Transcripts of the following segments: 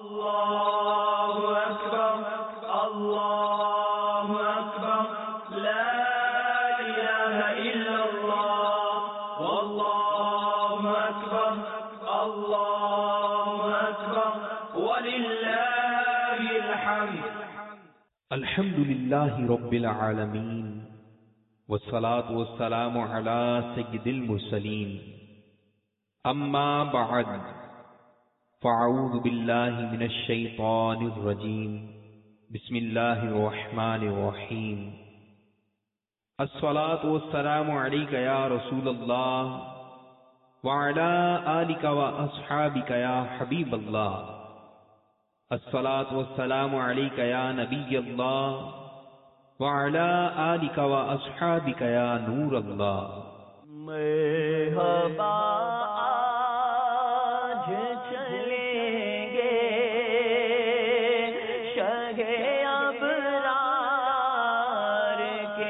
اللہ اکبر اللہ اکبر لا الہ الا اللہ واللہ اکبر اللہ اکبر وللہ الحمد. الحمد للہ رب العالمین والصلاة والسلام علی سید المرسلین. اما بعد فاعوذ باللہ من الشیطان الرجیم. بسم اللہ الرحمن الرحیم. الصلاة والسلام علیک یا رسول اللہ وعلی آلک واصحابک یا حبیب اللہ. الصلاة والسلام علیک یا نبی اللہ وعلی آلک واصحابک یا نور اللہ. مرحبا آج چلیں گے شہ ابرار کے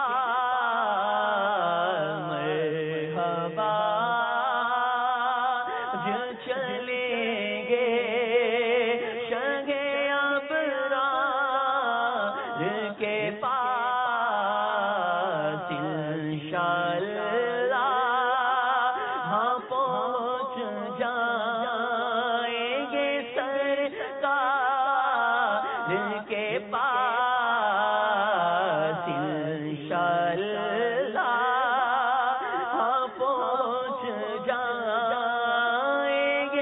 پاس. مرحبا آج چلیں گے شہ ابرار کے پاس. انشاءاللہ پہنچ جائیں گے سرکار کے پاس. انشاءاللہ پہنچ جائیں گے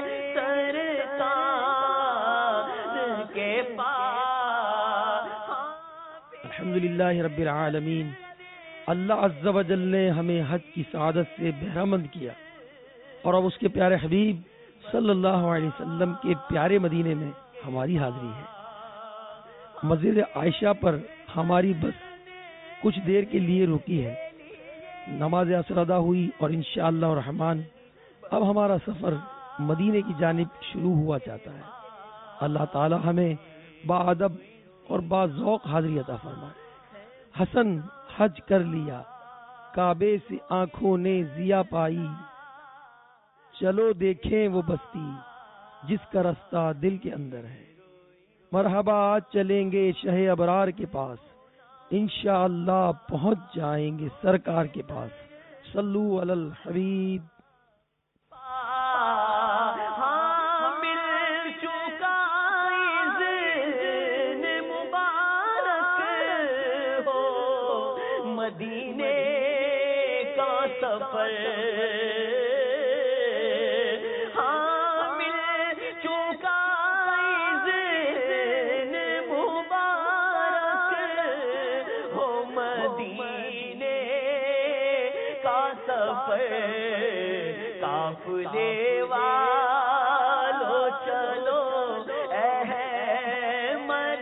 سرکار کے پاس. الحمدللہ رب العالمین. اللہ عز و جل نے ہمیں حج کی سعادت سے بہرامند کیا اور اب اس کے پیارے حبیب صلی اللہ علیہ وسلم کے پیارے مدینے میں ہماری حاضری ہے. مسجد عائشہ پر ہماری بس کچھ دیر کے لیے رکی ہے. نماز عصر ادا ہوئی اور انشاءاللہ الرحمن اب ہمارا سفر مدینے کی جانب شروع ہوا چاہتا ہے. اللہ تعالی ہمیں باادب اور باذوق حاضری عطا فرمائے. حسن حج کر لیا کعبے سے آنکھوں نے ضیا پائی. چلو دیکھیں وہ بستی جس کا رستہ دل کے اندر ہے. مرحبا آج چلیں گے شہ ابرار کے پاس. انشاءاللہ پہنچ جائیں گے سرکار کے پاس. صلو علی الحبیب. مدینے کا سفر مل چکا اذن مبارک ہو. مدینے کا سفر قافلے والو چلو احمد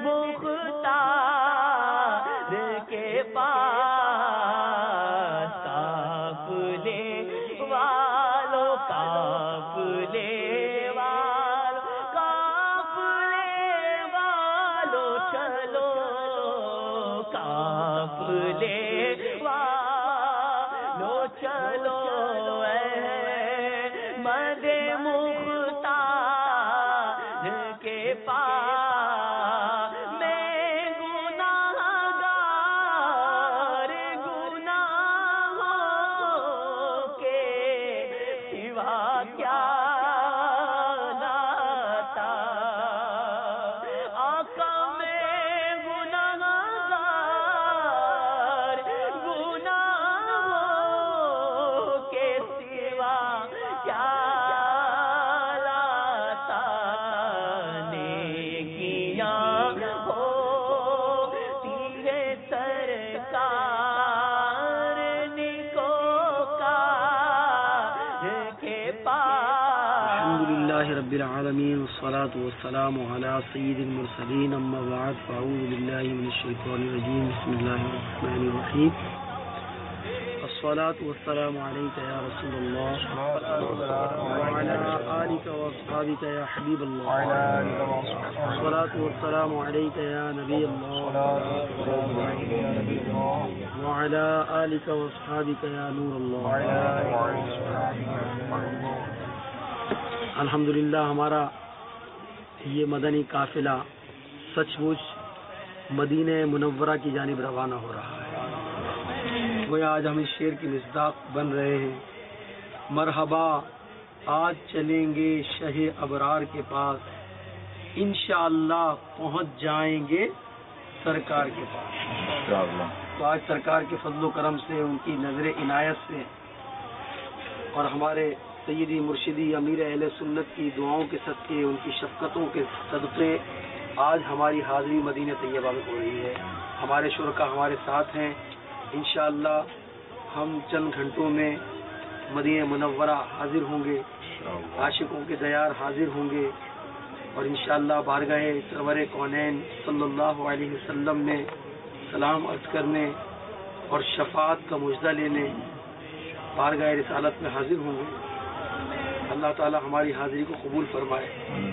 مختار کے پاس. قافلے والو چلو قافلے والو چلو احمد مختار کے پاس. میں گناہگار کے سوا کیا لاتا. آقا میں گناہگار کے سوا کیا لاتا. نیکیاں ہوتی ہے سرکار نیکوکار کے پاس. الحمدللہ رب العالمین والصلاة والسلام علی سید المرسلین. اما بعد فاعوذ باللہ من الشیطان الرجیم. بسم اللہ الرحمن الرحیم. الصلاة والسلام علیک یا رسول اللہ وعلی آلک واصحابک یا حبیب اللہ. الصلاة والسلام علیک یا نبی اللہ وعلی آلک واصحابک یا نور اللہ. الحمدللہ ہمارا یہ مدنی قافلہ سچ مچ مدینہ منورہ کی جانب روانہ ہو رہا ہے. گویا آج ہم اس شعر کی مصداق بن رہے ہیں. مرحبا آج چلیں گے شہ ابرار کے پاس، انشاءاللہ پہنچ جائیں گے سرکار کے پاس. تو آج سرکار کے فضل و کرم سے، ان کی نظر عنایت سے اور ہمارے سیدی مرشدی امیر اہل سنت کی دعاؤں کے صدقے، ان کی شفقتوں کے صدقے آج ہماری حاضری مدینہ طیبہ میں ہو رہی ہے. ہمارے شرکا ہمارے ساتھ ہیں. انشاءاللہ ہم چند گھنٹوں میں مدینہ منورہ حاضر ہوں گے، عاشقوں کے دیار حاضر ہوں گے، اور انشاءاللہ بارگاہ سرور کونین صلی اللہ علیہ وسلم میں سلام عرض کرنے اور شفاعت کا مجدہ لینے بارگاہ رسالت میں حاضر ہوں گے. اللہ تعالی ہماری حاضری کو قبول فرمائے.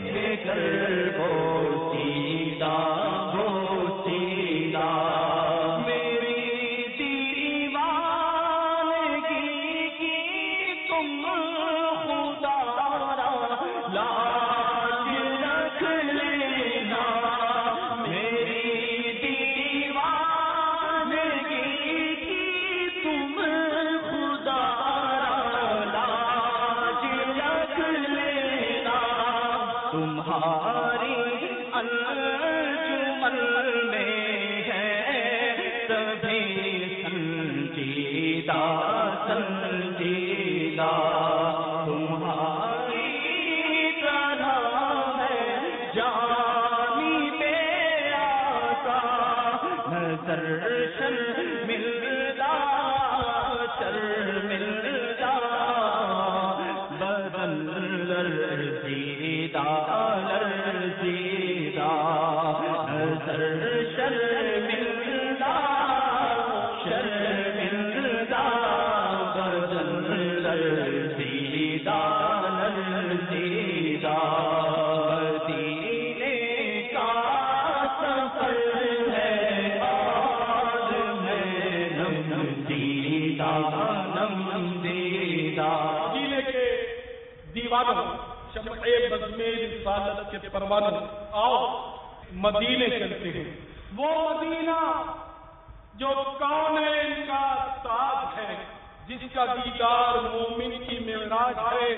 رسالت کے پروانہ آؤ مدینے چلتے ہیں. وہ مدینہ جو کونین کا تاج ہے، جس کا دیدار مومن کی معراج ہے.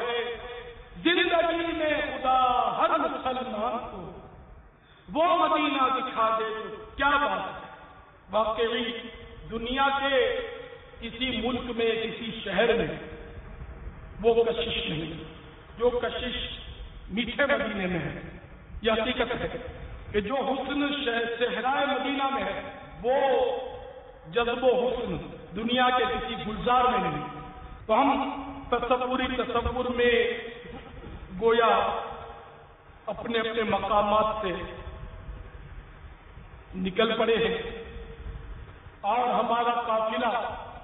زندگی میں خدا ہر مسلمان کو وہ مدینہ دکھا دے تو کیا بات ہے. واقعی دنیا کے کسی ملک میں، کسی شہر میں وہ کشش نہیں جو کشش میٹھے مدینے میں ہے. یہ حقیقت ہے کہ جو حسن صحرائے مدینہ میں ہے وہ جذب و حسن دنیا کے کسی گلزار میں نہیں. تو ہم تصور میں گویا اپنے اپنے مقامات سے نکل پڑے ہیں اور ہمارا قافلہ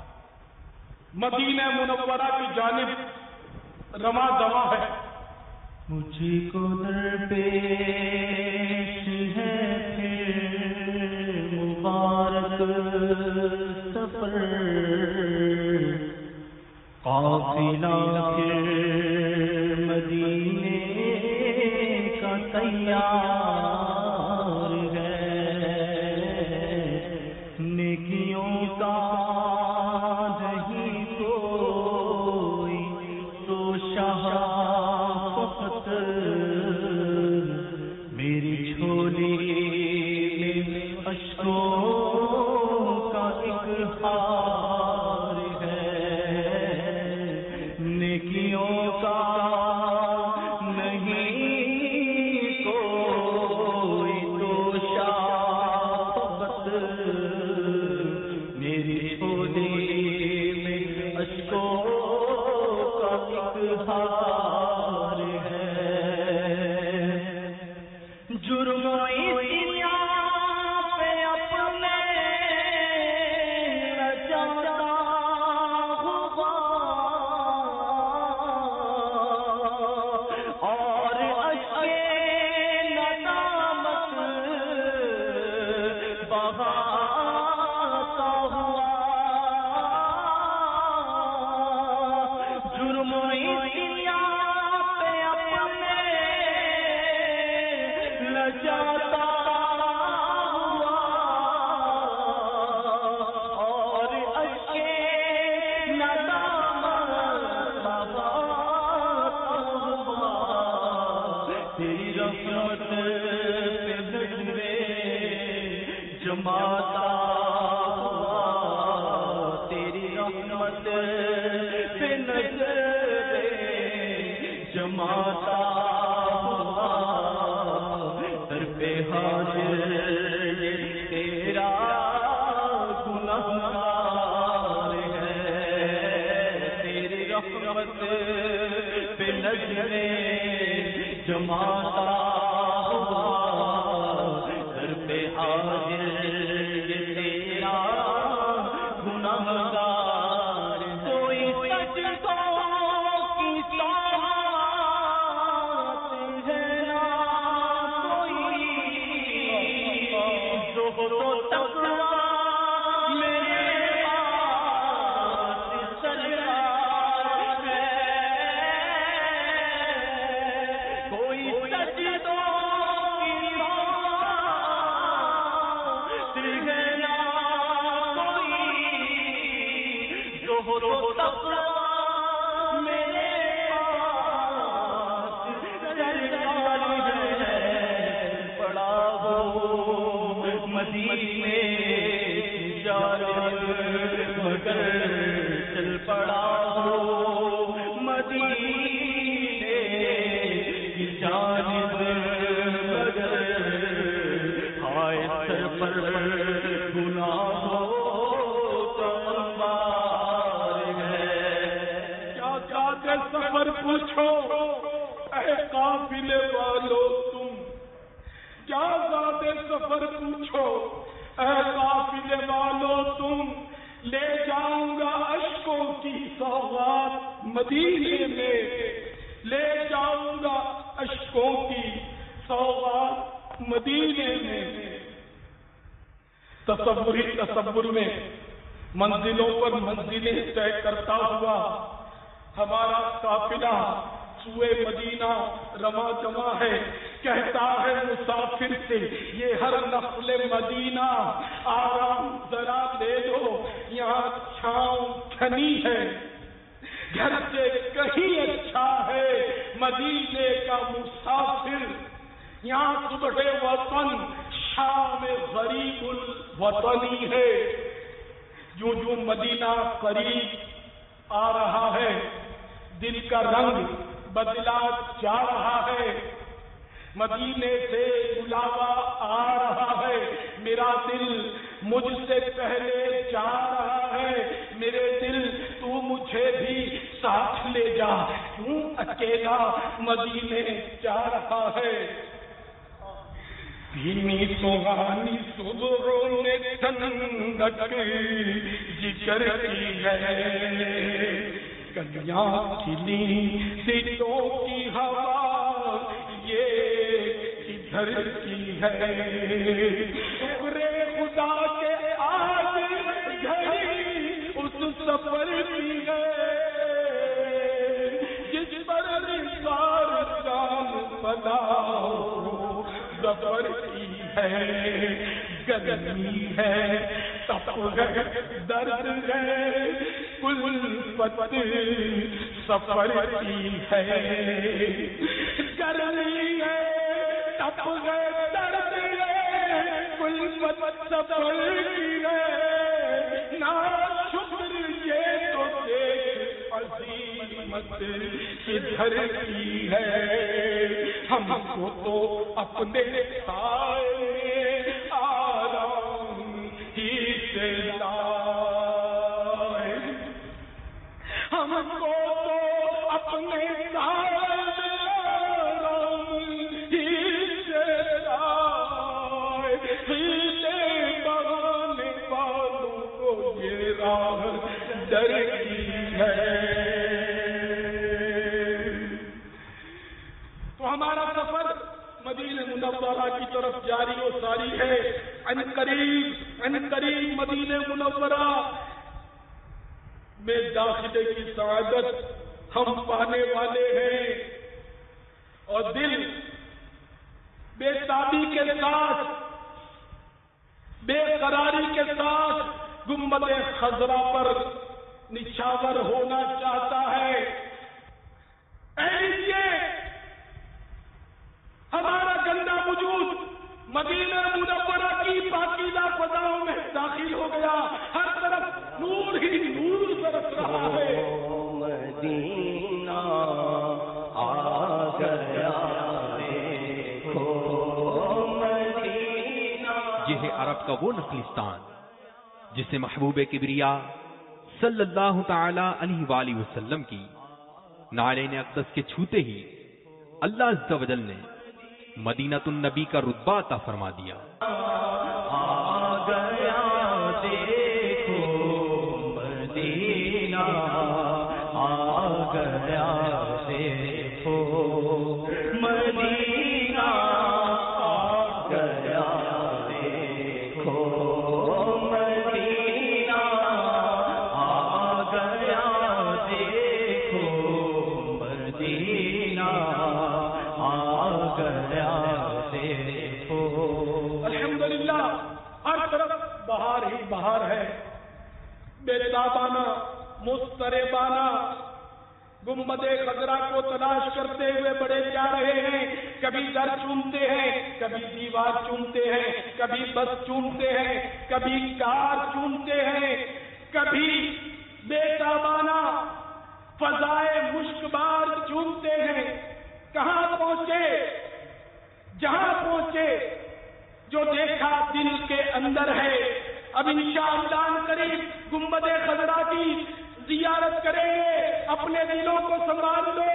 مدینہ منورہ کی جانب رواں دواں ہے. مجھ کو درپیش ہے پھر مبارک سفر، قافلہ پھر مدینے کا تیار ہے. نیکیوں کا نہیں کوئی تو شاہ میری چھولی میں اشکوں کا ایک ہار ہے. نیکیوں کا نہیں کوئی जाता हुआ और अच्छे नदामत हुआ तेरी रहमत पे नजरे जमाता हुआ तेरी रहमत पे नजरे जमाता हुआ दर पे हाजिर तेरा गुनहगार है तेरी रहमत पे नजरे जमाता हुआ दर पे हाजिर तेरा गुनहगार कोई सजदों की साथ है ना कोई ज़ोहरो तक़वा मेरे पास सरकार है कोई सजदों की साथ है ना कोई ज़ोहरो तक़वा मेरे पास सरकार है पड़ा हो मदीने जालिब मगर चल पड़ा हो मदीने की जालिब मगर हाय सर पर गुनाहों का अंबार है क्या जाते सफर पूछो ऐ काफिले वालों तुम क्या जाते सफर पूछो ऐ काफिले वालों तुम ले जाऊंगा अश्कों की सौगात मदीने में ले जाऊंगा अश्कों की सौगात मदीने में तसव्वुर में मंजिलों पर मंजिलें तय करता हुआ हमारा काफिला सुए मदीना रमा जमा है कहता है मुसाफिर से ये हर नफले मदीना आराम जरा ले लो यहाँ छाँव घनी है घर से कहीं अच्छा है मदीने का मुसाफिर यहाँ सुबह वतन शाम गरीबुल वतनी है जो जो मदीना करीब आ रहा है दिल का रंग बदला जा रहा है मदीने से बुलावा आ रहा है मेरा दिल मुझसे पहले जा रहा है मेरे दिल तू मुझे भी साथ ले जा क्यों अकेला मदीने जा रहा है धीमी सुहानी सुबहों ने ठंडक जिगर की है कलियां खिली दिलों की हवा ये किधर की है शुक्रे खुदा के आज घड़ी उस सफर की है जिस पर निसार जान बनाओ सफर की है गर्मी है तप है दर्द है कुल्फत सफर की है गर्मी है तप है दर्द है कुल्फत सफर की है ना शुक्र ये तो देख अजीमत किधर की है हमको तो अपने साए आराम ही से लाए हमको तो अपने आराम ही से लाए सीधे बहाने वालों को ये राह डर की है हमारा सफर मदीने मुनव्वरा की तरफ जारी और सारी है अनकरीब मदीने मुनव्वरा में दाखिले की सआदत हम पाने वाले हैं और दिल بے تابی کے ساتھ، بے قراری کے ساتھ گنبد خضرا پر نچھاور ہونا چاہتا ہے۔ ایسے ہمارا گندا وجود مدینہ منورہ کی پاکیزہ فضاؤں میں داخل ہو گیا، ہر طرف نور ہی نور برس رہا ہے۔ مدینہ آ گیا دیکھو مدینہ۔ یہ ہے عرب کا وہ نخلستان جسے محبوب کبریا صلی اللہ تعالی علیہ وآلہ وسلم کی نعلین اقدس کے چھوتے ہی اللہ عز و جل نے مدینۃ النبی کا رتبہ عطا فرما دیا۔ آ گیا دیکھو مدینہ، آ گیا دیکھو مدینہ، آ گیا دیکھو مدینہ، آ گیا دیکھو مدینہ، آ گیا دیکھو۔ الحمدللہ ہر طرف بہار ہی بہار ہے، بے تابانہ مضطربانہ گنبد خضرا کو تلاش کرتے ہوئے بڑے جا رہے ہیں، کبھی در چومتے ہیں، کبھی دیوار چومتے ہیں، کبھی بس چومتے ہیں، کبھی کار چومتے ہیں، کبھی بے تابانہ فضائے مشکبار چومتے ہیں۔ کہاں پہنچے؟ جہاں پہنچے جو دیکھا دل کے اندر ہے۔ اب انشاءاللہ قریب گنبد خضرا کی زیارت کریں گے، اپنے دلوں کو سنبھال لو۔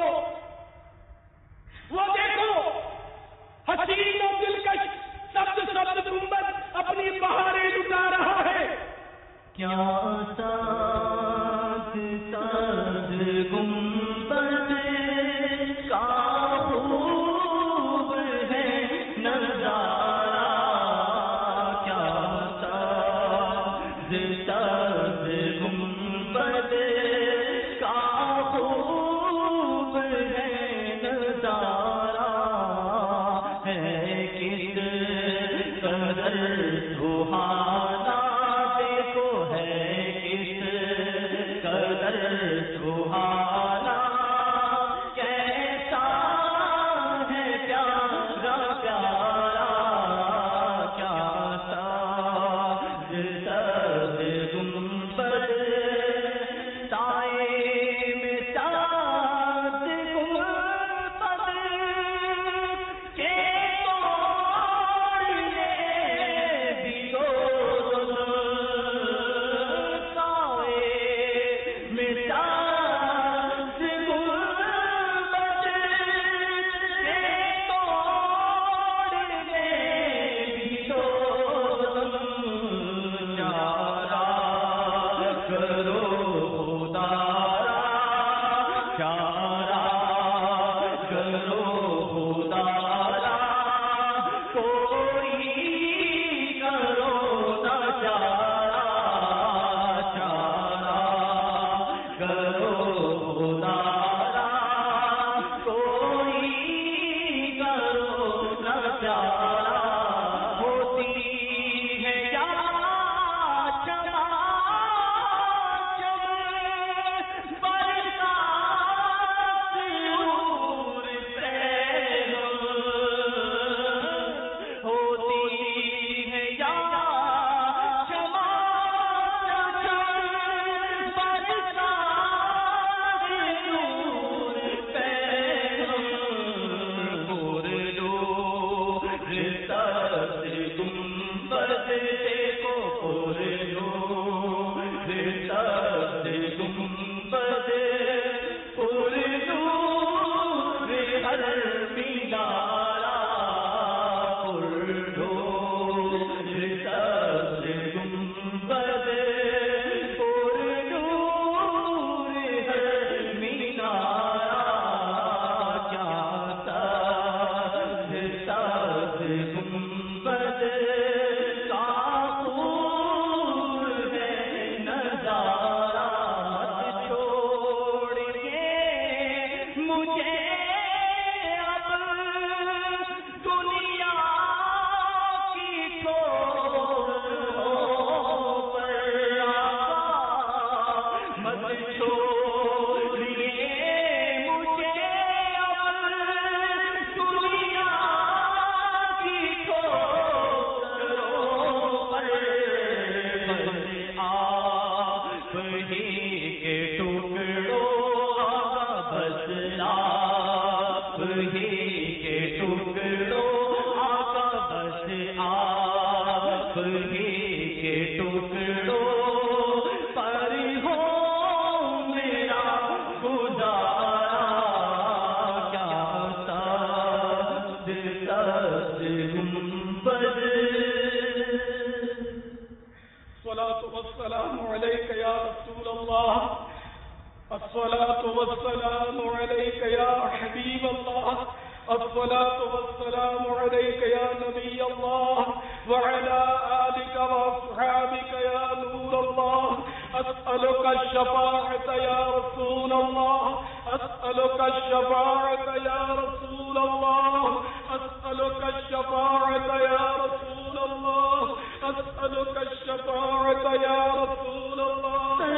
وہ دیکھو حسین و دلکش سبز سبز گنبد اپنی بہاریں لٹا رہا ہے۔ کیا ساز ساز گنبد کا خوب ہے نظارہ، کیا ساز ساز گنبد کا خوب ہے نظارہ، ہے کس قدر سہانا دیکھو، ہے کس قدر سہانا، کیسا ہے پیارا پیارا، کیا ساز ساز گنبد، سائے میں ساز گنبد کے توڑنے بھی تو سائے میں ساز گنبد کے توڑنے بھی تو چارہ کرو خدارا، چارہ کرو خدارا، کوئی کرو نہ چارہ، چارہ کرو خدارا، کوئی کرو نہ چارہ، ہوتی ہے کیا چماچم برسات نور سے، والسلام عليك يا رسول الله الصلاة والسلام عليك يا حبيب الله الصلاة والسلام عليك يا نبي الله وعلى آلك وأصحابك يا نور الله أسألك الشفاعة يا رسول الله أسألك الشفاعة يا رسول الله أسألك الشفاعة يا رسول الله أسألك الشفاعة يا رسول الله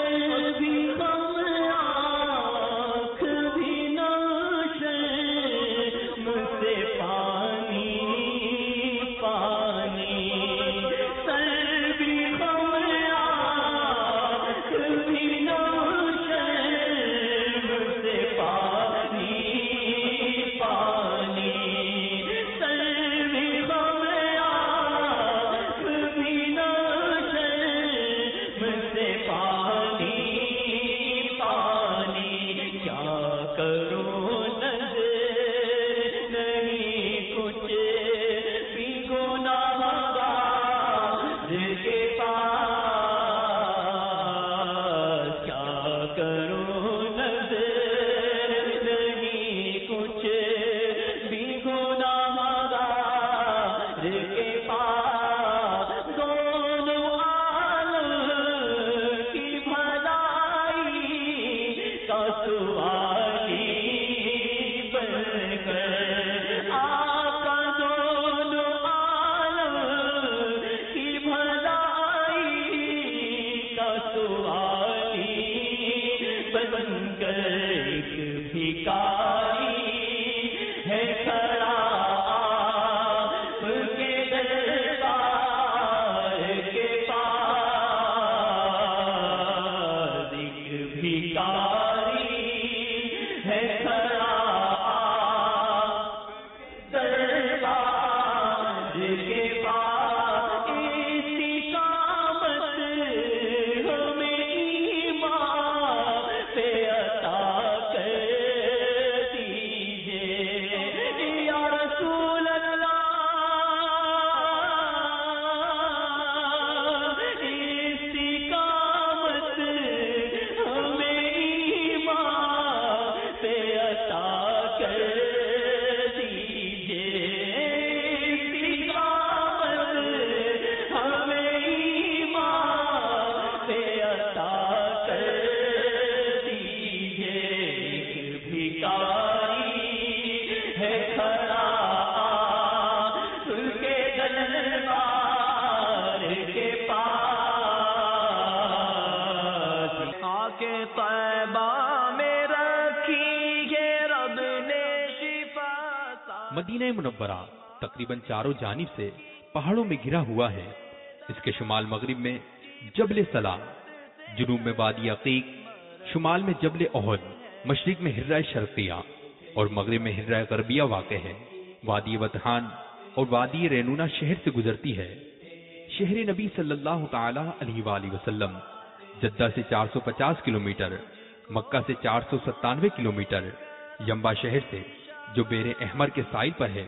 مدینہ منورہ تقریباً چاروں جانب سے پہاڑوں میں گھرا ہوا ہے۔ اس کے شمال مغرب میں جبل سلا، جنوب میں وادی عقیق، شمال میں جبل احد، مشرق میں ہرہ شرقیہ اور مغرب میں ہرہ غربیہ واقع ہے۔ وادی وتحان اور وادی رینونا شہر سے گزرتی ہے۔ شہر نبی صلی اللہ تعالی علیہ وآلہ وسلم جدہ سے 450 کلومیٹر، مکہ سے 497 کلومیٹر، ینبا شہر سے جو بیر احمر کے ساحل پر ہے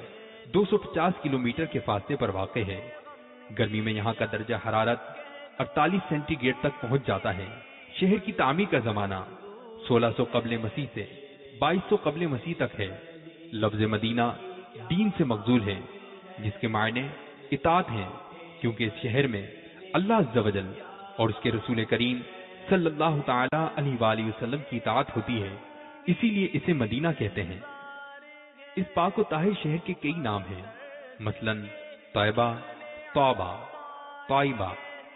250 کلومیٹر کے فاصلے پر واقع ہے۔ گرمی میں یہاں کا درجہ حرارت 48 سینٹی گریڈ تک پہنچ جاتا ہے۔ شہر کی تعمیر کا زمانہ 1600 قبل مسیح سے 2200 قبل مسیح تک ہے۔ لفظ مدینہ دین سے مغزول ہے، جس کے معنی اطاعت ہیں، کیونکہ اس شہر میں اللہ عز و جل اور اس کے رسول کریم صلی اللہ تعالی علیہ وآلہ وسلم کی اطاعت ہوتی ہے، اسی لیے اسے مدینہ کہتے ہیں۔ اس پاک و طاہر شہر کے کئی نام ہیں، مثلا طیبہ، طابہ، طائبہ،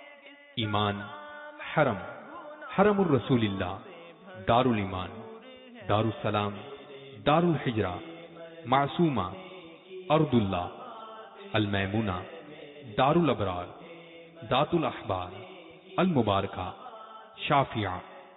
ایمان، حرم، حرم الرسول اللہ، دار الایمان، دار السلام، دار الحجرہ، معصومہ، ارض اللہ، المیمونہ، دار الابرار، دات الاحبار، المبارکہ، شافعہ۔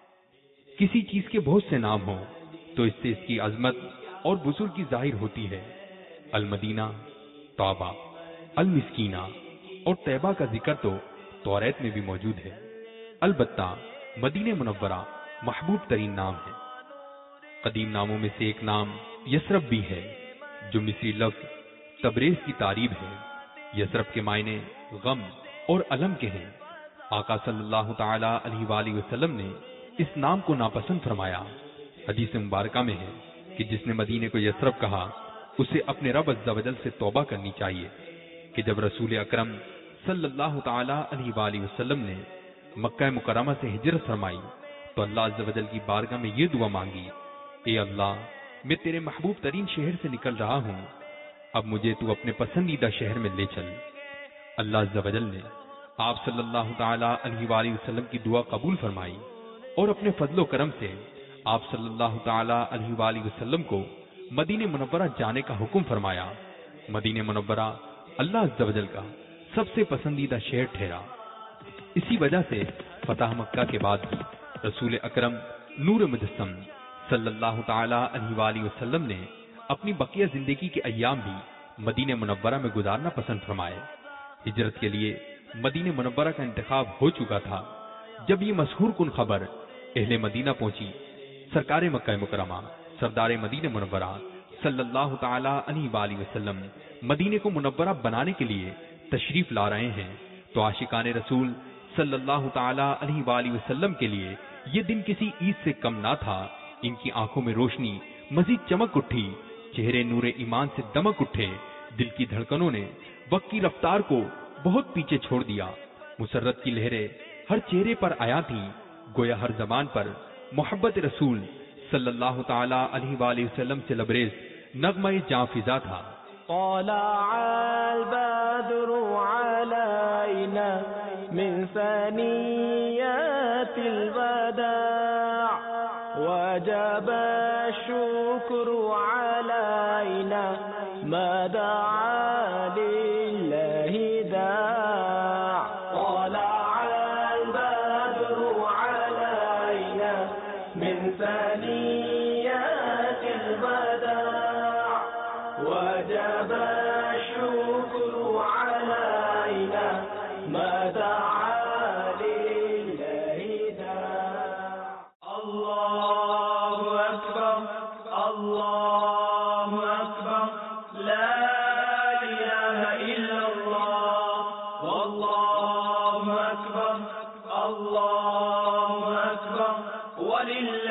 کسی چیز کے بہت سے نام ہوں تو اس سے اس کی عظمت اور بزرگی ظاہر ہوتی ہے۔ المدینہ، طابہ، المسکینہ اور طیبہ کا ذکر تو توریت میں بھی موجود ہے۔ البتہ مدینہ منورہ محبوب ترین نام ہے۔ قدیم ناموں میں سے ایک نام یثرب بھی ہے، جو مصری لفظ تبریز کی تعریب ہے۔ یثرب کے معنی غم اور الم کے ہیں۔ آقا صلی اللہ تعالی علیہ وآلہ وسلم نے اس نام کو ناپسند فرمایا۔ حدیث مبارکہ میں ہے کہ جس نے مدینے کو یثرب کہا اسے اپنے رب عز و جل سے توبہ کرنی چاہیے کہ جب رسول اکرم صلی اللہ تعالی علیہ وآلہ وسلم نے مکہ مکرمہ سے ہجرت فرمائی تو اللہ عز و جل کی بارگاہ میں یہ دعا مانگی، اے اللہ میں تیرے محبوب ترین شہر سے نکل رہا ہوں، اب مجھے تو اپنے پسندیدہ شہر میں لے چل۔ اللہ عز و جل نے آپ صلی اللہ تعالی علیہ وآلہ وسلم کی دعا قبول فرمائی اور اپنے فضل و کرم سے آپ صلی اللہ تعالی علیہ وآلہ وسلم کو مدینہ منورہ جانے کا حکم فرمایا۔ مدینہ منورہ اللہ عز و جل کا سب سے پسندیدہ شہر ٹھہرا۔ اسی وجہ سے فتح مکہ کے بعد بھی رسول اکرم نور مجسم صلی اللہ تعالی علیہ وآلہ وسلم نے اپنی بقیہ زندگی کے ایام بھی مدینہ منورہ میں گزارنا پسند فرمائے۔ ہجرت کے لیے مدینہ منورہ کا انتخاب ہو چکا تھا جب یہ مشہور کن خبر اہل مدینہ پہنچی، سرکار مکہ مکرمہ سردار مدینہ منورہ صلی اللہ تعالی علیہ وآلہ وسلم مدینے کو منورہ بنانے کے لیے تشریف لا رہے ہیں، تو عاشقان رسول صلی اللہ تعالی علیہ وآلہ وسلم کے لیے یہ دن کسی عید سے کم نہ تھا۔ ان کی آنکھوں میں روشنی مزید چمک اٹھی، چہرے نور ایمان سے دمک اٹھے، دل کی دھڑکنوں نے وقت کی رفتار کو بہت پیچھے چھوڑ دیا۔ مسرت کی لہریں ہر چہرے پر آیا تھیں، گویا ہر زبان پر محبت رسول صلی اللہ تعالی علیہ وآلہ وسلم سے لبریز نغمہ جاں فضا تھا۔ طلع البدر علينا من ثنيات الوداع وجب الشكر علينا ما دعا لله داع طلع البدر علينا من ثنيات الوداع وجب الشكر علينا ما دعا لله داع الله أكبر الله أكبر لا إله إلا الله والله أكبر الله أكبر ولله